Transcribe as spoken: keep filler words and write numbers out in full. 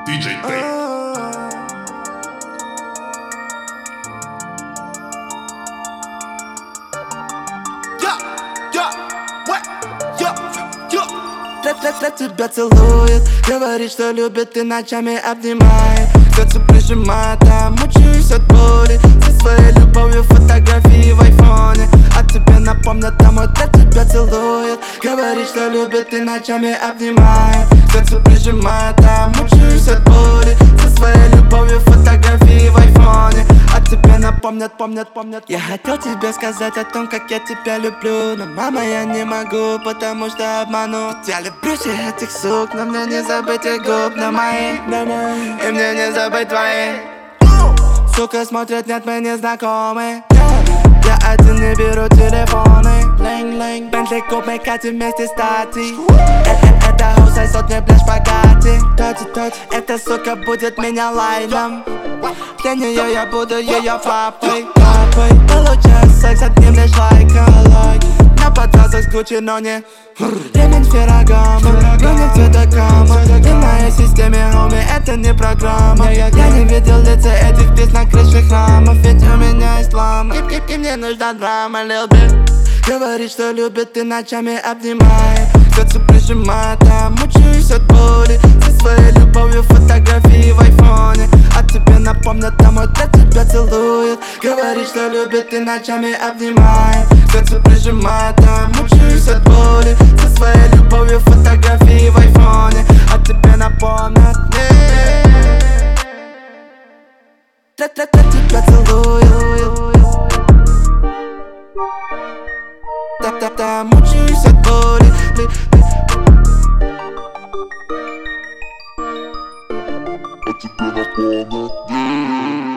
диджей Тейп. Для тебя целует, говорит, что любит и ночами обнимает. Сердце прижимает, а мучаюсь от боли. Со своей любовью фотографии в айфоне. А тебе напомнят, домой для тебя целует. Говорит, что любит и ночами обнимает. Сердце прижимает, а мучаюсь от боли. Со своей любовью фотографии в айфоне. А тебе напомнят, помнят, помнят. Я хотел тебе сказать о том, как я тебя люблю. Но, мама, я не могу, потому что обману. Я люблю всех этих сук, но мне не забыть их губ на мои, на мои. И мне не забыть твои. Сука смотрят, нет, мы не знакомы. Я один не беру телефоны. Бентли, куб, мы катим вместе стати. Это хаус, а сотни, бля, шпагати. Эта сука будет меня лайном. Для нее я буду ее папой. Получаю секс, отнимешь лайка. На подразах с Гуччи, но не ремень с Феррагamo, но не цвета кама. В моей системе, хоми, это не программа. Я не видел лица этих птиц на крыше храмов. Ведь у меня ислам, и, и, и мне нужна драма, Lil Bit. Говорит, что любит и ночами обнимает. Сердце прижимает, а мучаюсь от боли. Со своей любовью фотографии в айфоне. А тебе напомнят, домой для тебя целует. Говорит, что любит и ночами обнимает. Сердце прижимает, а мучаюсь от боли. Со своей любовью фотографии в айфоне. А тебе напомнят, для, для, для тебя целует. Да-да-да, мучаюсь от боли. А тебе напомнят.